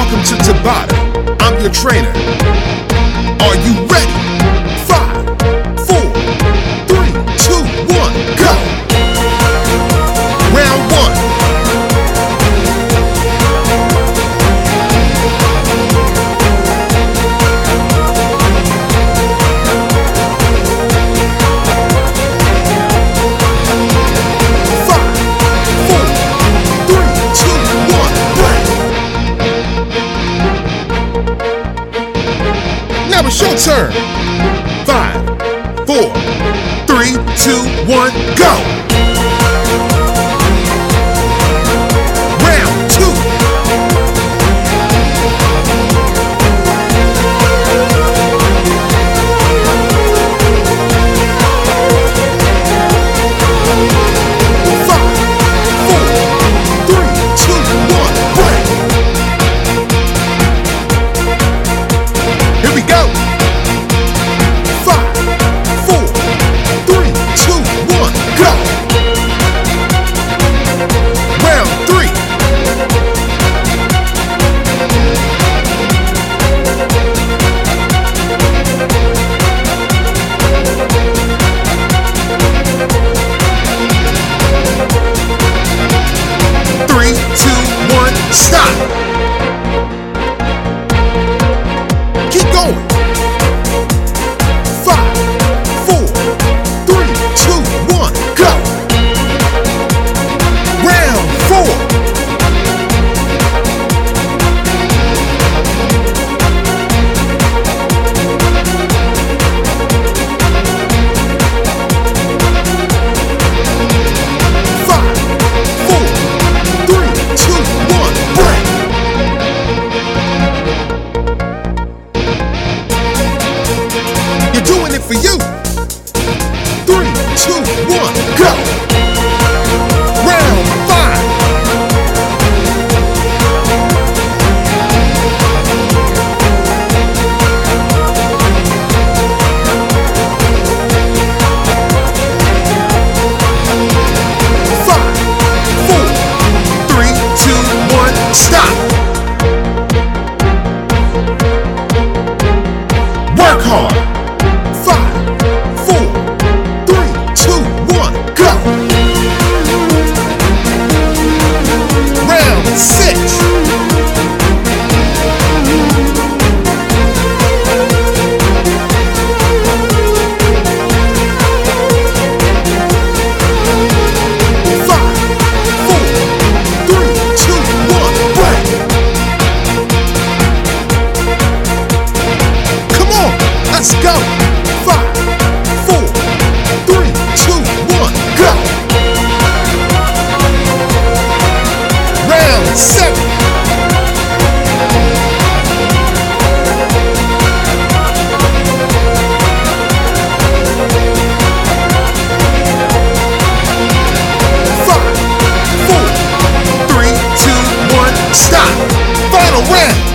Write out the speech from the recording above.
Welcome to Tabata. I'm your trainer. Are you ready? 5, 4, 3, 2, 1, go! Round 1. Now it's your turn. 5, 4, 3, 2, 1, go! Round 2. 5, 4, 3, 2, 1, break! Here we go. 5, 4, 3, 2, 1, go. Round 3. 3, 2, 1, stop. Keep going. 5, 4, 3, 2, 1, go! Round 4. 5, 4, 3, 2, 1, break! You're doing it for you. 3, 2, 1, go! Round 5. 5, 4, 3, 2, 1, stop. Work hard. 5, 4, 3, 2, 1, go! Round 6. 5, 4, 3, 2, 1, break! Come on, let's go! 5, 4, 3, 2, 1, go! Round 7. 5, 4, 3, 2, 1, stop! Final round.